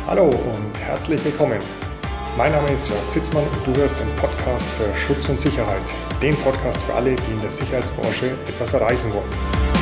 Hallo und herzlich willkommen. Mein Name ist Jörg Zitzmann und du hörst den Podcast für Schutz und Sicherheit. Den Podcast für alle, die in der Sicherheitsbranche etwas erreichen wollen.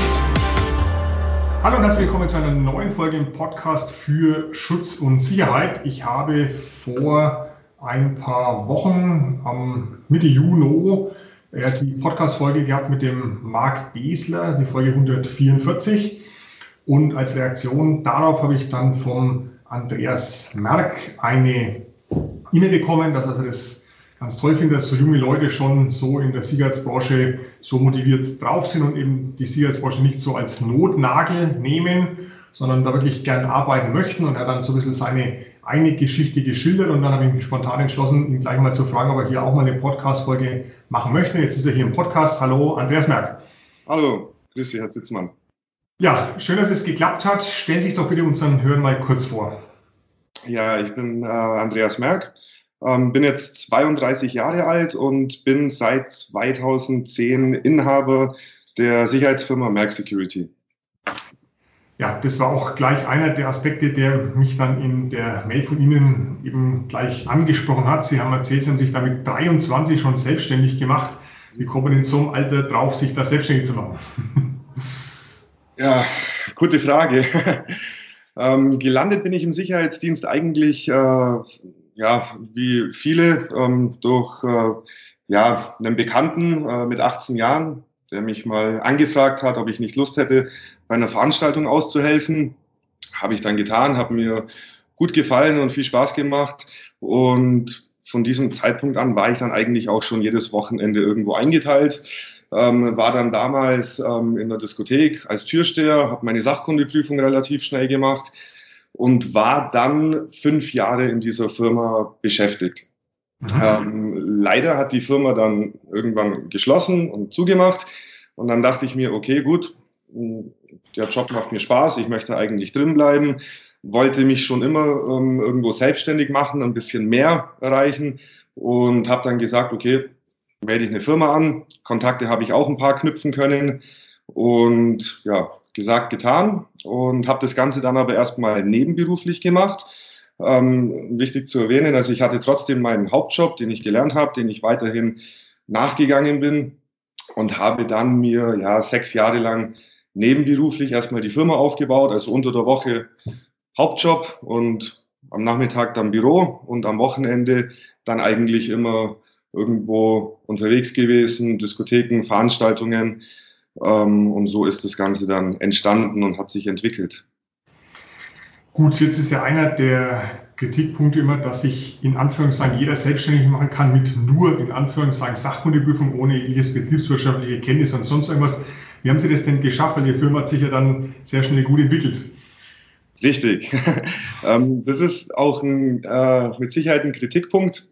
Hallo und herzlich willkommen zu einer neuen Folge im Podcast für Schutz und Sicherheit. Ich habe vor ein paar Wochen, Mitte Juni, die Podcast-Folge gehabt mit dem Marc Besler, die Folge 144. Und als Reaktion darauf habe ich dann vom Andreas Merck eine E-Mail bekommen, dass er das ganz toll findet, dass so junge Leute schon so in der Sicherheitsbranche so motiviert drauf sind und eben die Sicherheitsbranche nicht so als Notnagel nehmen, sondern da wirklich gern arbeiten möchten. Und er hat dann so ein bisschen seine eigene Geschichte geschildert und dann habe ich mich spontan entschlossen, ihn gleich mal zu fragen, ob er hier auch mal eine Podcast-Folge machen möchte. Und jetzt ist er hier im Podcast. Hallo, Andreas Merck. Hallo, grüß dich, Herr Zitzmann. Ja, schön, dass es geklappt hat. Stellen Sie sich doch bitte unseren Hörern mal kurz vor. Ja, ich bin Andreas Merck, bin jetzt 32 Jahre alt und bin seit 2010 Inhaber der Sicherheitsfirma Merck Security. Ja, das war auch gleich einer der Aspekte, der mich dann in der Mail von Ihnen eben gleich angesprochen hat. Sie haben erzählt, Sie haben sich damit 23 schon selbstständig gemacht. Wie kommt man in so einem Alter drauf, sich da selbstständig zu machen? Ja, gute Frage. Gelandet bin ich im Sicherheitsdienst eigentlich, wie viele, durch einen Bekannten mit 18 Jahren, der mich mal angefragt hat, ob ich nicht Lust hätte, bei einer Veranstaltung auszuhelfen. Habe ich dann getan, habe mir gut gefallen und viel Spaß gemacht. Und von diesem Zeitpunkt an war ich dann eigentlich auch schon jedes Wochenende irgendwo eingeteilt. War dann damals in der Diskothek als Türsteher, habe meine Sachkundeprüfung relativ schnell gemacht und war dann 5 Jahre in dieser Firma beschäftigt. Leider hat die Firma dann irgendwann geschlossen und zugemacht und dann dachte ich mir, okay, gut, der Job macht mir Spaß, ich möchte eigentlich drin bleiben, wollte mich schon immer irgendwo selbstständig machen, ein bisschen mehr erreichen und habe dann gesagt, okay, melde ich eine Firma an, Kontakte habe ich auch ein paar knüpfen können und ja, gesagt, getan und habe das Ganze dann aber erstmal nebenberuflich gemacht. Wichtig zu erwähnen, also ich hatte trotzdem meinen Hauptjob, den ich gelernt habe, den ich weiterhin nachgegangen bin und habe dann mir 6 Jahre lang nebenberuflich erstmal die Firma aufgebaut, also unter der Woche Hauptjob und am Nachmittag dann Büro und am Wochenende dann eigentlich immer irgendwo unterwegs gewesen, Diskotheken, Veranstaltungen und so ist das Ganze dann entstanden und hat sich entwickelt. Gut, jetzt ist ja einer der Kritikpunkte immer, dass sich in Anführungszeichen jeder selbstständig machen kann mit nur in Anführungszeichen Sachkundeprüfung ohne jedes betriebswirtschaftliche Kenntnis und sonst irgendwas. Wie haben Sie das denn geschafft? Weil die Firma hat sich ja dann sehr schnell gut entwickelt. Richtig. Das ist auch mit Sicherheit ein Kritikpunkt,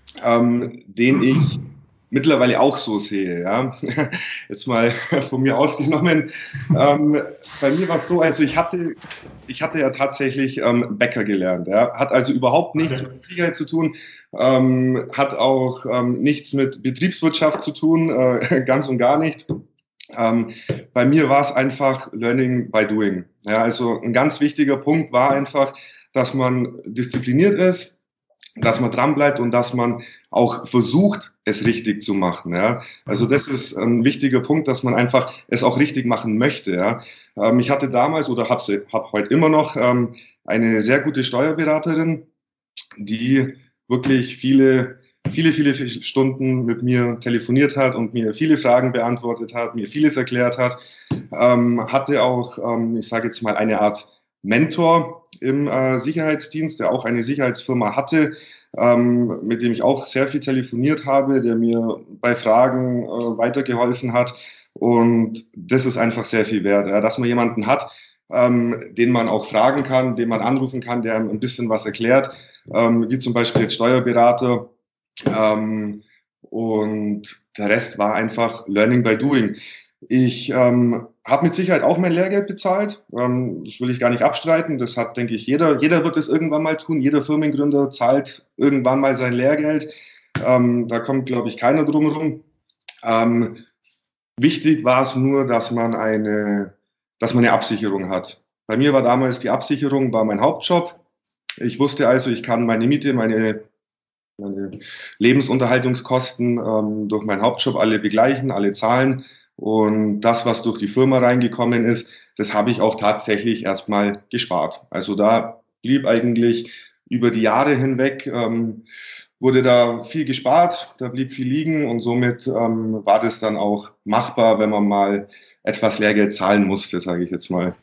den ich mittlerweile auch so sehe. Ja. Jetzt mal von mir ausgenommen. Bei mir war es so, also ich hatte ja tatsächlich Bäcker gelernt. Ja. Hat also überhaupt nichts mit Sicherheit zu tun, hat auch nichts mit Betriebswirtschaft zu tun, ganz und gar nicht. Bei mir war es einfach Learning by Doing. Ja, also ein ganz wichtiger Punkt war einfach, dass man diszipliniert ist, dass man dranbleibt und dass man auch versucht, es richtig zu machen. Ja. Also das ist ein wichtiger Punkt, dass man einfach es auch richtig machen möchte. Ja. Ich hatte damals oder habe heute immer noch eine sehr gute Steuerberaterin, die wirklich viele Stunden mit mir telefoniert hat und mir viele Fragen beantwortet hat, mir vieles erklärt hat, hatte auch, ich sage jetzt mal, eine Art Mentor im Sicherheitsdienst, der auch eine Sicherheitsfirma hatte, mit dem ich auch sehr viel telefoniert habe, der mir bei Fragen weitergeholfen hat und das ist einfach sehr viel wert, ja, dass man jemanden hat, den man auch fragen kann, den man anrufen kann, der einem ein bisschen was erklärt, wie zum Beispiel jetzt Steuerberater, und der Rest war einfach Learning by Doing. Ich habe mit Sicherheit auch mein Lehrgeld bezahlt. Das will ich gar nicht abstreiten. Das hat, denke ich, jeder. Jeder wird es irgendwann mal tun. Jeder Firmengründer zahlt irgendwann mal sein Lehrgeld. Da kommt, glaube ich, keiner drum herum. Wichtig war es nur, dass man eine Absicherung hat. Bei mir war damals die Absicherung mein Hauptjob. Ich wusste also, ich kann meine Miete, meine Lebensunterhaltungskosten durch meinen Hauptjob alle begleichen, alle zahlen. Und das, was durch die Firma reingekommen ist, das habe ich auch tatsächlich erstmal gespart. Also da blieb eigentlich über die Jahre hinweg, wurde da viel gespart, da blieb viel liegen und somit war das dann auch machbar, wenn man mal etwas Lehrgeld zahlen musste, sage ich jetzt mal.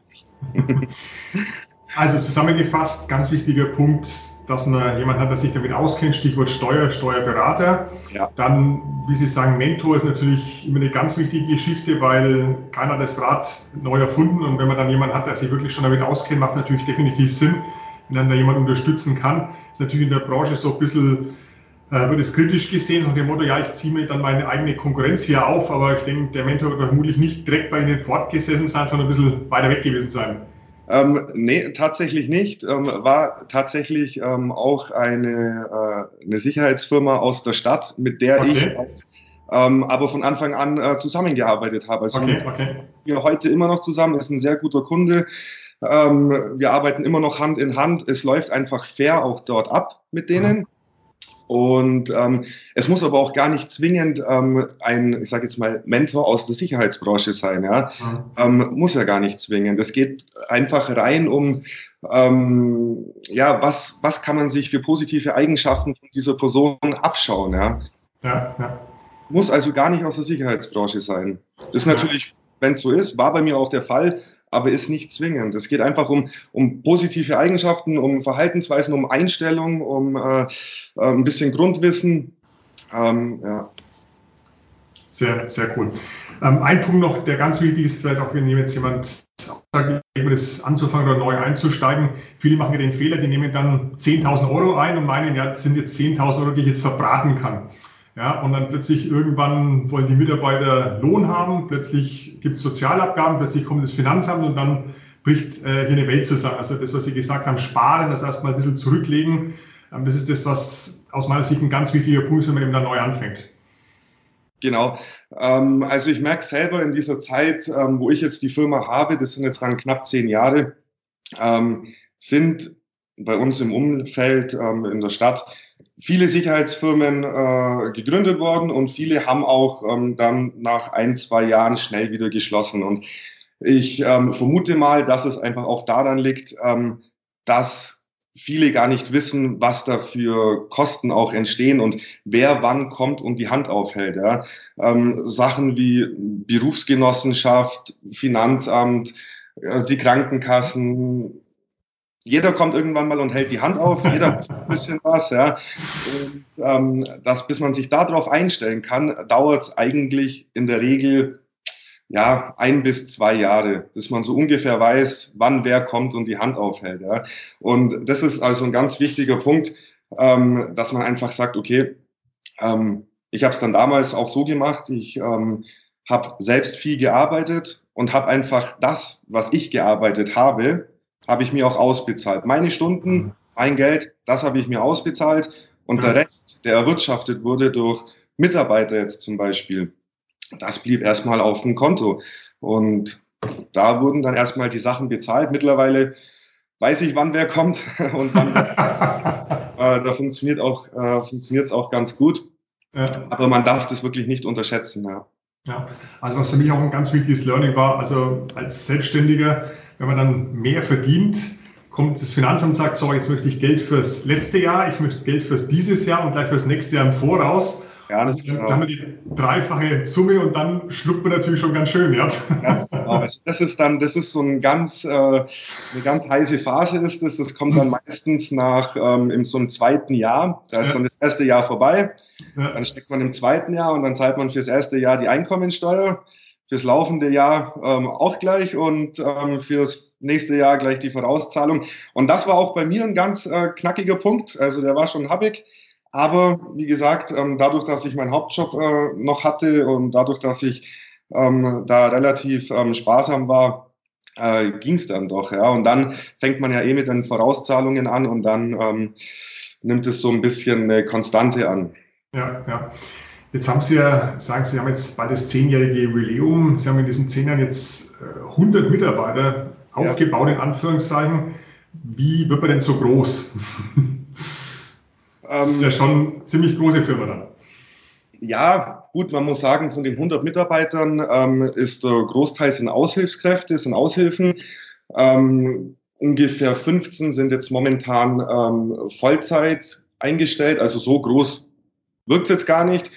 Also zusammengefasst, ganz wichtiger Punkt, dass man jemanden hat, der sich damit auskennt, Stichwort Steuerberater. Ja. Dann, wie Sie sagen, Mentor ist natürlich immer eine ganz wichtige Geschichte, weil keiner hat das Rad neu erfunden und wenn man dann jemanden hat, der sich wirklich schon damit auskennt, macht es natürlich definitiv Sinn, wenn dann da jemand unterstützen kann. Ist natürlich in der Branche so ein bisschen, wird es kritisch gesehen, nach dem Motto, ja, ich ziehe mir dann meine eigene Konkurrenz hier auf, aber ich denke, der Mentor wird vermutlich nicht direkt bei Ihnen fortgesessen sein, sondern ein bisschen weiter weg gewesen sein. Nee, tatsächlich nicht. War tatsächlich auch eine Sicherheitsfirma aus der Stadt, mit der ich aber von Anfang an zusammengearbeitet habe. Also wir heute immer noch zusammen, ist ein sehr guter Kunde. Wir arbeiten immer noch Hand in Hand. Es läuft einfach fair auch dort ab mit denen. Und es muss aber auch gar nicht zwingend ein, ich sage jetzt mal, Mentor aus der Sicherheitsbranche sein. Ja? Muss ja gar nicht zwingend. Es geht einfach rein um, ja, was kann man sich für positive Eigenschaften von dieser Person abschauen. Ja? Muss also gar nicht aus der Sicherheitsbranche sein. Das ist natürlich, wenn es so ist, war bei mir auch der Fall, aber ist nicht zwingend. Es geht einfach um positive Eigenschaften, um Verhaltensweisen, um Einstellung, um ein bisschen Grundwissen. Ja. Sehr, sehr cool. Ein Punkt noch, der ganz wichtig ist, vielleicht auch wenn jetzt jemand sagt, das anzufangen oder neu einzusteigen. Viele machen ja den Fehler, die nehmen dann 10.000 Euro ein und meinen, ja, das sind jetzt 10.000 Euro, die ich jetzt verbraten kann. Ja, und dann plötzlich irgendwann wollen die Mitarbeiter Lohn haben, plötzlich gibt es Sozialabgaben, plötzlich kommt das Finanzamt und dann bricht hier eine Welt zusammen. Also das, was Sie gesagt haben, sparen, das erstmal ein bisschen zurücklegen, das ist das, was aus meiner Sicht ein ganz wichtiger Punkt ist, wenn man eben dann neu anfängt. Genau. Also ich merke selber in dieser Zeit, wo ich jetzt die Firma habe, das sind jetzt dann knapp 10 Jahre, sind bei uns im Umfeld in der Stadt viele Sicherheitsfirmen gegründet worden und viele haben auch dann nach 1, 2 Jahren schnell wieder geschlossen. Und ich vermute mal, dass es einfach auch daran liegt, dass viele gar nicht wissen, was da für Kosten auch entstehen und wer wann kommt und die Hand aufhält. Ja. Sachen wie Berufsgenossenschaft, Finanzamt, die Krankenkassen. Jeder kommt irgendwann mal und hält die Hand auf, jeder macht ein bisschen was. Ja. Und bis man sich darauf einstellen kann, dauert es eigentlich in der Regel 1 bis 2 Jahre, bis man so ungefähr weiß, wann wer kommt und die Hand aufhält. Ja. Und das ist also ein ganz wichtiger Punkt, dass man einfach sagt, okay, ich habe es dann damals auch so gemacht, ich habe selbst viel gearbeitet und habe einfach das, was ich gearbeitet habe ich mir auch ausbezahlt. Meine Stunden, mein Geld, das habe ich mir ausbezahlt und der Rest, der erwirtschaftet wurde durch Mitarbeiter jetzt zum Beispiel, das blieb erstmal auf dem Konto. Und da wurden dann erstmal die Sachen bezahlt. Mittlerweile weiß ich, wann wer kommt und wann da funktioniert es auch ganz gut. Ja. Aber man darf das wirklich nicht unterschätzen. Ja, also was für mich auch ein ganz wichtiges Learning war, also als Selbstständiger, wenn man dann mehr verdient, kommt das Finanzamt und sagt, so, jetzt möchte ich Geld fürs letzte Jahr, ich möchte Geld fürs dieses Jahr und gleich fürs nächste Jahr im Voraus. Ja, das dann haben wir die dreifache Summe und dann schluckt man natürlich schon ganz schön. Ja. Ganz genau. Also das ist so eine ganz heiße Phase ist das. Das kommt dann meistens nach in so einem 2. Jahr. Da ist dann das erste Jahr vorbei. Ja. Dann steckt man im 2. Jahr und dann zahlt man fürs erste Jahr die Einkommensteuer, fürs laufende Jahr auch gleich und fürs nächste Jahr gleich die Vorauszahlung. Und das war auch bei mir ein ganz knackiger Punkt. Also der war schon happig. Aber wie gesagt, dadurch, dass ich meinen Hauptjob noch hatte und dadurch, dass ich da relativ sparsam war, ging es dann doch. Ja. Und dann fängt man ja mit den Vorauszahlungen an und dann nimmt es so ein bisschen eine Konstante an. Ja. Jetzt haben Sie ja, sagen Sie, haben jetzt bald das 10-jährige Jubiläum. Sie haben in diesen 10 Jahren jetzt 100 Mitarbeiter aufgebaut, in Anführungszeichen. Wie wird man denn so groß? Das ist ja schon eine ziemlich große Firma dann. Ja, gut, man muss sagen, von den 100 Mitarbeitern ist der Großteil sind Aushilfskräfte, sind Aushilfen. Ungefähr 15 sind jetzt momentan Vollzeit eingestellt, also so groß wirkt es jetzt gar nicht.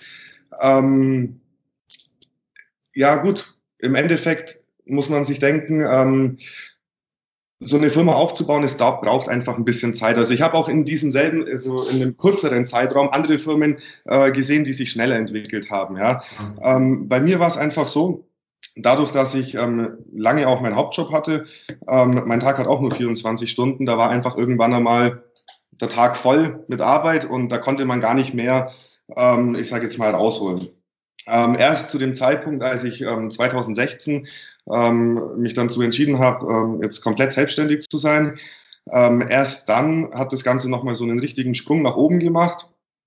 Ja gut, im Endeffekt muss man sich denken, so eine Firma aufzubauen, braucht einfach ein bisschen Zeit. Also ich habe auch in also in einem kürzeren Zeitraum andere Firmen gesehen, die sich schneller entwickelt haben. Ja. Bei mir war es einfach so, dadurch, dass ich lange auch meinen Hauptjob hatte, mein Tag hat auch nur 24 Stunden, da war einfach irgendwann einmal der Tag voll mit Arbeit und da konnte man gar nicht mehr, ich sage jetzt mal, rausholen. Erst zu dem Zeitpunkt, als ich 2016 mich dann dazu entschieden habe, jetzt komplett selbstständig zu sein, erst dann hat das Ganze nochmal so einen richtigen Sprung nach oben gemacht.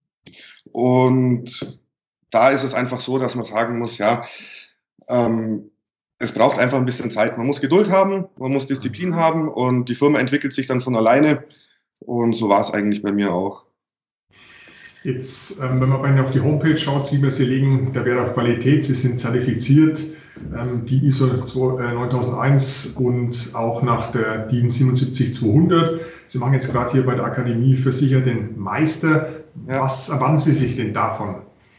Und da ist es einfach so, dass man sagen muss, ja, es braucht einfach ein bisschen Zeit. Man muss Geduld haben, man muss Disziplin haben und die Firma entwickelt sich dann von alleine. Und so war es eigentlich bei mir auch. Jetzt, wenn man bei Ihnen auf die Homepage schaut, sieht man, Sie legen der Wert auf Qualität. Sie sind zertifiziert, die ISO 9001 und auch nach der DIN 77200. Sie machen jetzt gerade hier bei der Akademie für Sicherheit den Meister. Ja. Was erwarten Sie sich denn davon?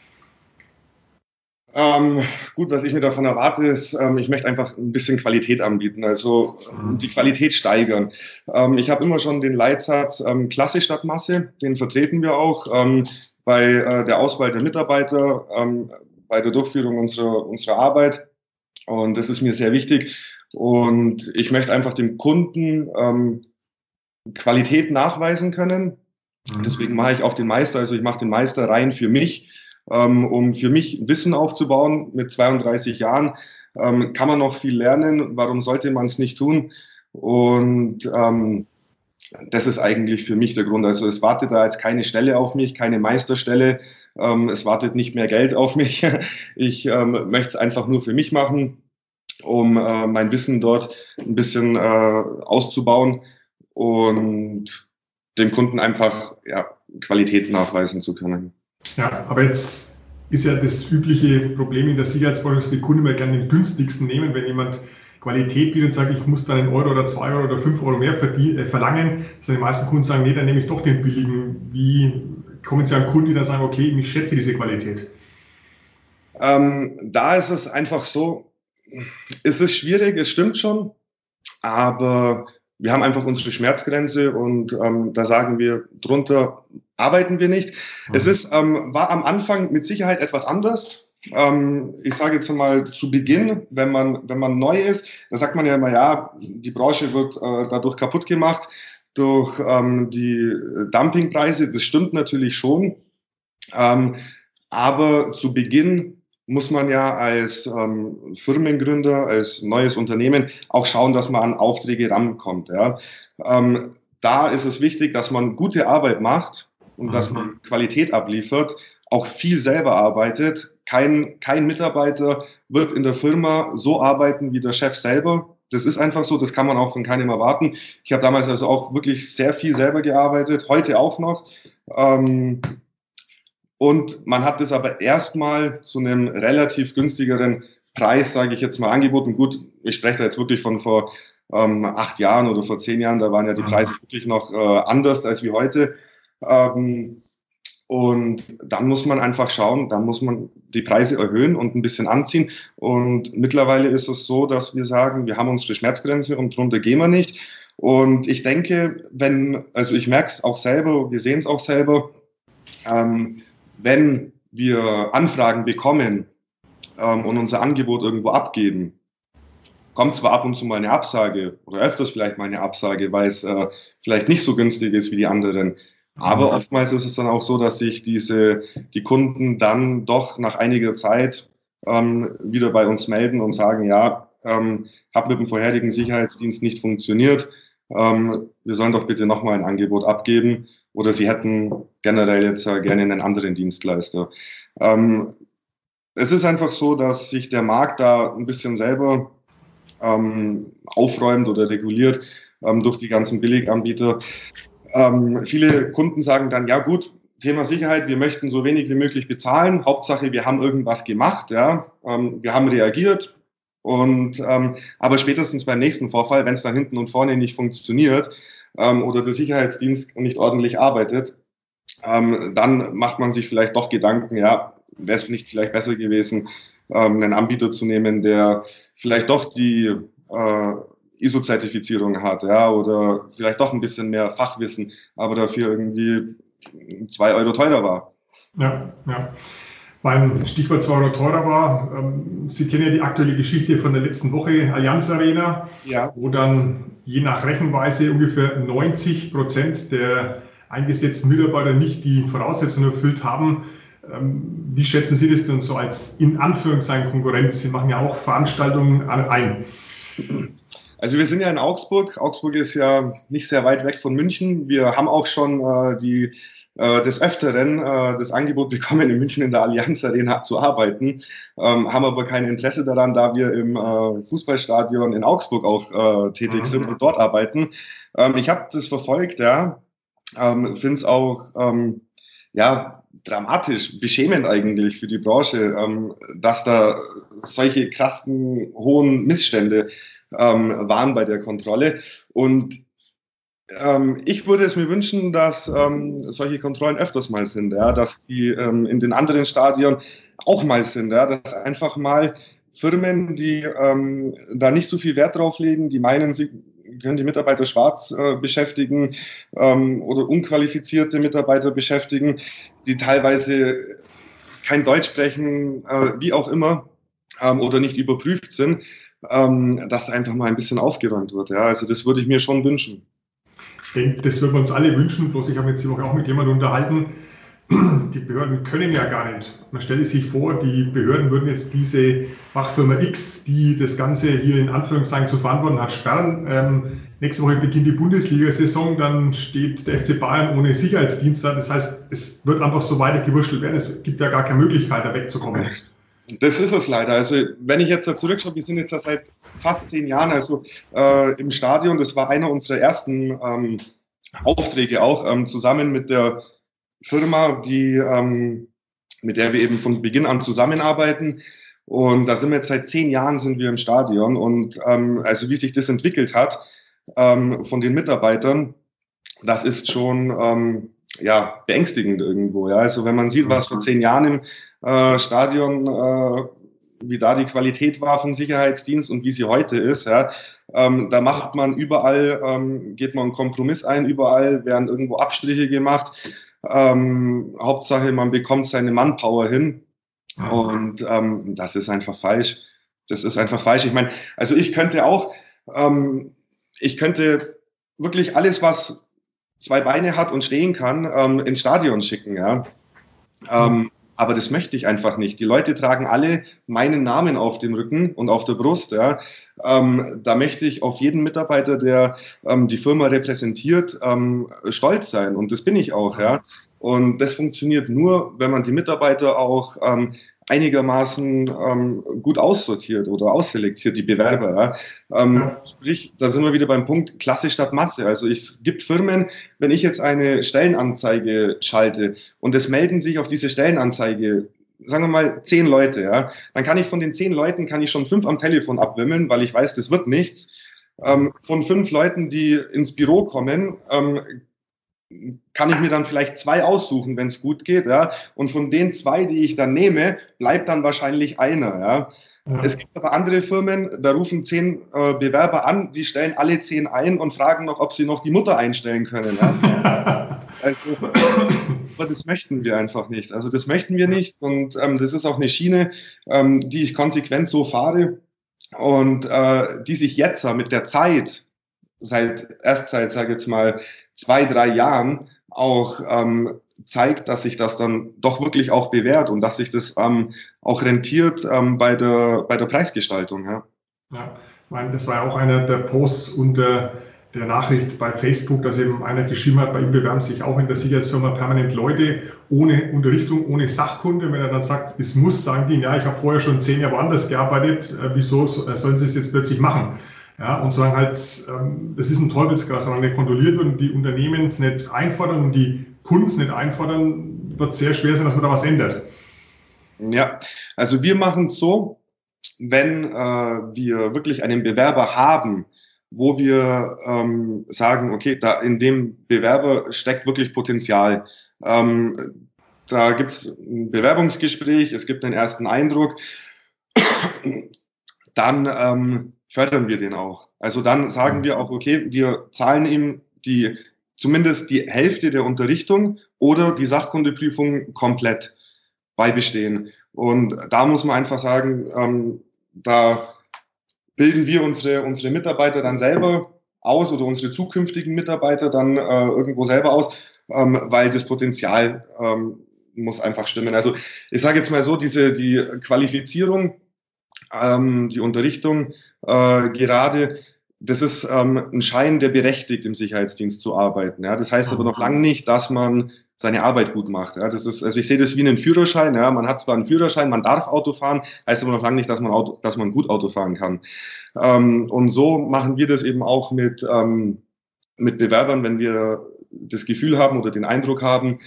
Gut, was ich mir davon erwarte, ist, ich möchte einfach ein bisschen Qualität anbieten, also die Qualität steigern. Ich habe immer schon den Leitsatz Klasse statt Masse, den vertreten wir auch bei der Auswahl der Mitarbeiter, bei der Durchführung unserer Arbeit und das ist mir sehr wichtig und ich möchte einfach dem Kunden Qualität nachweisen können. Deswegen mache ich auch den Meister, also ich mache den Meister rein für mich, um für mich Wissen aufzubauen. Mit 32 Jahren kann man noch viel lernen. Warum sollte man es nicht tun? Und das ist eigentlich für mich der Grund. Also es wartet da jetzt keine Stelle auf mich, keine Meisterstelle. Es wartet nicht mehr Geld auf mich. Ich möchte es einfach nur für mich machen, um mein Wissen dort ein bisschen auszubauen und dem Kunden einfach Qualität nachweisen zu können. Ja, aber jetzt ist ja das übliche Problem in der Sicherheitsbranche, dass die Kunden immer gerne den günstigsten nehmen. Wenn jemand Qualität bietet und sagt, ich muss dann 1 Euro oder 2 Euro oder 5 Euro mehr verlangen, dass die meisten Kunden sagen, nee, dann nehme ich doch den billigen. Wie kommen Sie an Kunden, die dann sagen, okay, ich schätze diese Qualität? Da ist es einfach so, es ist schwierig, es stimmt schon, aber wir haben einfach unsere Schmerzgrenze und da sagen wir, drunter arbeiten wir nicht. Es ist, war am Anfang mit Sicherheit etwas anders. Ich sage jetzt mal zu Beginn, wenn man neu ist, da sagt man ja immer, ja, die Branche wird dadurch kaputt gemacht, durch die Dumpingpreise. Das stimmt natürlich schon. Aber zu Beginn muss man ja als Firmengründer, als neues Unternehmen auch schauen, dass man an Aufträge rankommt. Ja. Da ist es wichtig, dass man gute Arbeit macht und dass man Qualität abliefert, auch viel selber arbeitet. Kein Mitarbeiter wird in der Firma so arbeiten wie der Chef selber. Das ist einfach so, das kann man auch von keinem erwarten. Ich habe damals also auch wirklich sehr viel selber gearbeitet, heute auch noch. Und man hat das aber erstmal zu einem relativ günstigeren Preis, sage ich jetzt mal, angeboten. Gut, ich spreche da jetzt wirklich von vor 8 Jahren oder vor 10 Jahren, da waren ja die Preise wirklich noch anders als wie heute. Und dann muss man einfach schauen, dann muss man die Preise erhöhen und ein bisschen anziehen. Und mittlerweile ist es so, dass wir sagen, wir haben unsere Schmerzgrenze und drunter gehen wir nicht. Und ich denke, also ich merke es auch selber, wir sehen es auch selber, wenn wir Anfragen bekommen und unser Angebot irgendwo abgeben, kommt zwar ab und zu mal eine Absage oder öfters vielleicht mal eine Absage, weil es vielleicht nicht so günstig ist wie die anderen. Aber oftmals ist es dann auch so, dass sich die Kunden dann doch nach einiger Zeit wieder bei uns melden und sagen, ja, hat mit dem vorherigen Sicherheitsdienst nicht funktioniert. Wir sollen doch bitte nochmal ein Angebot abgeben oder sie hätten generell jetzt gerne einen anderen Dienstleister. Es ist einfach so, dass sich der Markt da ein bisschen selber aufräumt oder reguliert durch die ganzen Billiganbieter. Viele Kunden sagen dann, ja gut, Thema Sicherheit, wir möchten so wenig wie möglich bezahlen. Hauptsache, wir haben irgendwas gemacht, ja, wir haben reagiert. Und aber spätestens beim nächsten Vorfall, wenn es dann hinten und vorne nicht funktioniert oder der Sicherheitsdienst nicht ordentlich arbeitet, dann macht man sich vielleicht doch Gedanken, ja, wäre es nicht vielleicht besser gewesen, einen Anbieter zu nehmen, der vielleicht doch die ISO-Zertifizierung hat, ja, oder vielleicht doch ein bisschen mehr Fachwissen, aber dafür irgendwie 2 Euro teurer war. Ja, ja. Mein Stichwort 2 Euro teurer war, Sie kennen ja die aktuelle Geschichte von der letzten Woche, Allianz Arena, ja, wo dann je nach Rechenweise ungefähr 90% der eingesetzten Mitarbeiter nicht die Voraussetzungen erfüllt haben. Wie schätzen Sie das denn so als in Anführungszeichen Konkurrenz? Sie machen ja auch Veranstaltungen ein. Also wir sind ja in Augsburg. Augsburg ist ja nicht sehr weit weg von München. Wir haben auch schon des Öfteren das Angebot bekommen, in München in der Allianz Arena zu arbeiten, haben aber kein Interesse daran, da wir im Fußballstadion in Augsburg auch tätig sind und dort arbeiten. Ich habe das verfolgt, ja, finde es auch ja, dramatisch, beschämend eigentlich für die Branche, dass da solche krassen, hohen Missstände waren bei der Kontrolle. Und ich würde es mir wünschen, dass solche Kontrollen öfters mal sind, ja, dass die in den anderen Stadien auch mal sind, ja, dass einfach mal Firmen, die da nicht so viel Wert drauf legen, die meinen, sie können die Mitarbeiter schwarz beschäftigen oder unqualifizierte Mitarbeiter beschäftigen, die teilweise kein Deutsch sprechen, wie auch immer, oder nicht überprüft sind, dass einfach mal ein bisschen aufgeräumt wird. Ja, also das würde ich mir schon wünschen. Ich denke, das würden wir uns alle wünschen, bloß ich habe jetzt die Woche auch mit jemandem unterhalten. Die Behörden können ja gar nicht. Man stelle sich vor, die Behörden würden jetzt diese Fachfirma X, die das Ganze hier in Anführungszeichen zu verantworten hat, sperren. Nächste Woche beginnt die Bundesliga-Saison, dann steht der FC Bayern ohne Sicherheitsdienst da. Das heißt, es wird einfach so weiter gewurschtelt werden. Es gibt ja gar keine Möglichkeit, da wegzukommen. Das ist es leider. Also wenn ich jetzt da zurückschaue, wir sind jetzt da seit fast 10 Jahren im Stadion. Das war einer unserer ersten Aufträge auch, zusammen mit der Firma, mit der wir eben von Beginn an zusammenarbeiten. Und da sind wir jetzt seit 10 Jahren sind wir im Stadion. Und also wie sich das entwickelt hat von den Mitarbeitern, das ist schon ja, beängstigend irgendwo. Ja? Also wenn man sieht, was vor 10 Jahren im Stadion, wie da die Qualität war vom Sicherheitsdienst und wie sie heute ist, ja, da macht man überall, geht man einen Kompromiss ein, überall werden irgendwo Abstriche gemacht. Hauptsache, man bekommt seine Manpower hin und das ist einfach falsch. Das ist einfach falsch. Ich meine, also ich könnte wirklich alles, was 2 Beine hat und stehen kann, ins Stadion schicken, ja. Aber das möchte ich einfach nicht. Die Leute tragen alle meinen Namen auf dem Rücken und auf der Brust. Ja. Da möchte ich auf jeden Mitarbeiter, der die Firma repräsentiert, stolz sein. Und das bin ich auch. Ja. Und das funktioniert nur, wenn man die Mitarbeiter auch einigermaßen gut aussortiert oder ausselektiert, die Bewerber. Ja. Sprich, da sind wir wieder beim Punkt Klasse statt Masse. Also es gibt Firmen, wenn ich jetzt eine Stellenanzeige schalte und es melden sich auf diese Stellenanzeige, sagen wir mal 10 Leute, ja, dann kann ich von den 10 Leuten schon 5 am Telefon abwimmeln, weil ich weiß, das wird nichts. Von 5 Leuten, die ins Büro kommen, kann ich mir dann vielleicht 2 aussuchen, wenn es gut geht, ja. Und von den 2, die ich dann nehme, bleibt dann wahrscheinlich einer, ja. Ja. Es gibt aber andere Firmen, da rufen 10 Bewerber an, die stellen alle 10 ein und fragen noch, ob sie noch die Mutter einstellen können. Ja. Also, aber das möchten wir einfach nicht. Also das möchten wir nicht und das ist auch eine Schiene, die ich konsequent so fahre und die sich jetzt mit der Zeit, sage ich jetzt mal, 2, 3 Jahren auch zeigt, dass sich das dann doch wirklich auch bewährt und dass sich das auch rentiert bei der Preisgestaltung. Ja. Ja, ich meine, das war ja auch einer der Posts unter der Nachricht bei Facebook, dass eben einer geschrieben hat, bei ihm bewerben sich auch in der Sicherheitsfirma permanent Leute ohne Unterrichtung, ohne Sachkunde. Wenn er dann sagt, es muss, sagen die, ja, ich habe vorher schon 10 Jahre woanders gearbeitet, wieso sollen sie es jetzt plötzlich machen? Ja, und solange halt, das ist ein Teufelskreis, solange nicht kontrolliert wird und die Unternehmen es nicht einfordern und die Kunden es nicht einfordern, wird es sehr schwer sein, dass man da was ändert. Ja, also wir machen es so, wenn wir wirklich einen Bewerber haben, wo wir sagen, okay, da in dem Bewerber steckt wirklich Potenzial. Da gibt es ein Bewerbungsgespräch, es gibt einen ersten Eindruck, dann fördern wir den auch. Also dann sagen wir auch, okay, wir zahlen ihm zumindest die Hälfte der Unterrichtung oder die Sachkundeprüfung komplett bei Bestehen. Und da muss man einfach sagen, da bilden wir unsere Mitarbeiter dann selber aus oder unsere zukünftigen Mitarbeiter dann irgendwo selber aus, weil das Potenzial muss einfach stimmen. Also ich sage jetzt mal so, die Qualifizierung, die Unterrichtung gerade, das ist ein Schein, der berechtigt, im Sicherheitsdienst zu arbeiten. Ja? Das heißt aber noch lange nicht, dass man seine Arbeit gut macht. Ja? Also ich sehe das wie einen Führerschein. Ja? Man hat zwar einen Führerschein, man darf Auto fahren, heißt aber noch lange nicht, dass man gut Auto fahren kann. Und so machen wir das eben auch mit Bewerbern, wenn wir das Gefühl haben oder den Eindruck haben,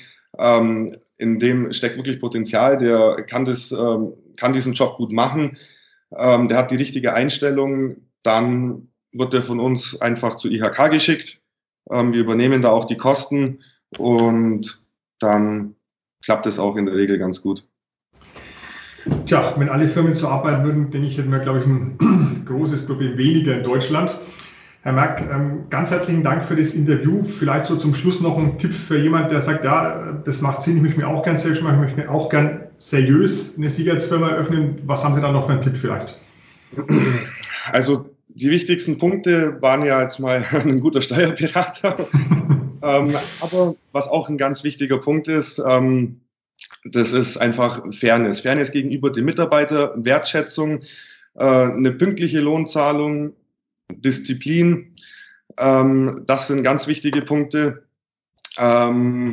in dem steckt wirklich Potenzial, der kann diesen Job gut machen, der hat die richtige Einstellung, dann wird er von uns einfach zu IHK geschickt. Wir übernehmen da auch die Kosten und dann klappt es auch in der Regel ganz gut. Tja, wenn alle Firmen so arbeiten würden, denke ich, hätten wir, glaube ich, ein großes Problem weniger in Deutschland. Herr Merck, ganz herzlichen Dank für das Interview. Vielleicht so zum Schluss noch ein Tipp für jemanden, der sagt, ja, das macht Sinn, ich möchte mir auch gern selbst machen, ich möchte mir auch gern seriös eine Sicherheitsfirma eröffnen. Was haben Sie da noch für einen Tipp vielleicht? Also die wichtigsten Punkte waren ja jetzt mal ein guter Steuerberater. Aber was auch ein ganz wichtiger Punkt ist, das ist einfach Fairness. Fairness gegenüber dem Mitarbeiter, Wertschätzung, eine pünktliche Lohnzahlung, Disziplin. Das sind ganz wichtige Punkte. Ja,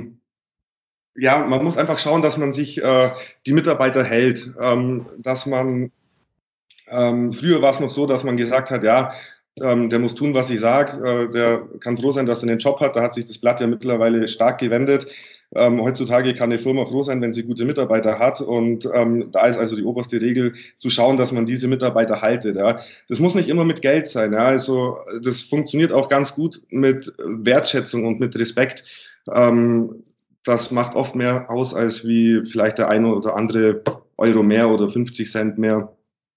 man muss einfach schauen, dass man sich die Mitarbeiter hält, dass man früher war es noch so, dass man gesagt hat, ja, der muss tun, was ich sage, der kann froh sein, dass er einen Job hat, da hat sich das Blatt ja mittlerweile stark gewendet. Heutzutage kann eine Firma froh sein, wenn sie gute Mitarbeiter hat und da ist also die oberste Regel zu schauen, dass man diese Mitarbeiter haltet. Ja. Das muss nicht immer mit Geld sein, ja. Also das funktioniert auch ganz gut mit Wertschätzung und mit Respekt. Das macht oft mehr aus, als wie vielleicht der eine oder andere Euro mehr oder 50 Cent mehr.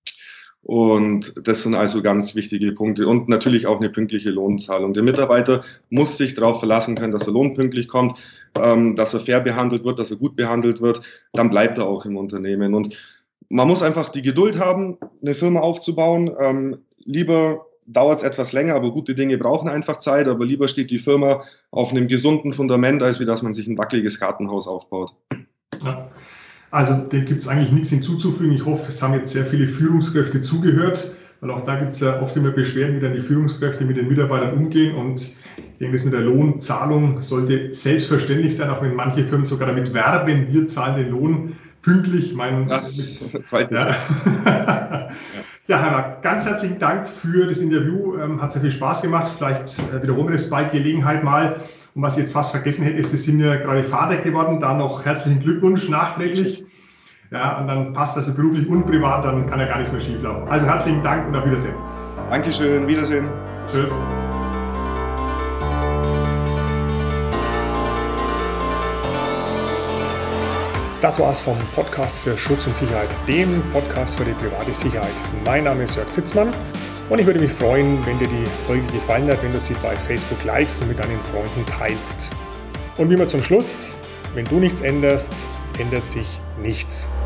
Und das sind also ganz wichtige Punkte und natürlich auch eine pünktliche Lohnzahlung. Der Mitarbeiter muss sich darauf verlassen können, dass der Lohn pünktlich kommt, dass er fair behandelt wird, dass er gut behandelt wird. Dann bleibt er auch im Unternehmen. Und man muss einfach die Geduld haben, eine Firma aufzubauen. Lieber dauert es etwas länger, aber gute Dinge brauchen einfach Zeit. Aber lieber steht die Firma auf einem gesunden Fundament, als wie dass man sich ein wackeliges Gartenhaus aufbaut. Ja. Also dem gibt es eigentlich nichts hinzuzufügen. Ich hoffe, es haben jetzt sehr viele Führungskräfte zugehört, weil auch da gibt es ja oft immer Beschwerden, wie dann die Führungskräfte mit den Mitarbeitern umgehen. Und ich denke, das mit der Lohnzahlung sollte selbstverständlich sein, auch wenn manche Firmen sogar damit werben, wir zahlen den Lohn pünktlich. Ja, Herr Merck, ganz herzlichen Dank für das Interview. Hat sehr viel Spaß gemacht. Vielleicht wiederholen wir das bei Gelegenheit mal. Und was ich jetzt fast vergessen hätte, ist, Sie sind ja gerade Vater geworden. Da noch herzlichen Glückwunsch nachträglich. Ja, und dann passt das beruflich und privat, dann kann ja gar nichts mehr schieflaufen. Also herzlichen Dank und auf Wiedersehen. Dankeschön, Wiedersehen. Tschüss. Das war's vom Podcast für Schutz und Sicherheit, dem Podcast für die private Sicherheit. Mein Name ist Jörg Sitzmann und ich würde mich freuen, wenn dir die Folge gefallen hat, wenn du sie bei Facebook likest und mit deinen Freunden teilst. Und wie immer zum Schluss, wenn du nichts änderst, ändert sich nichts.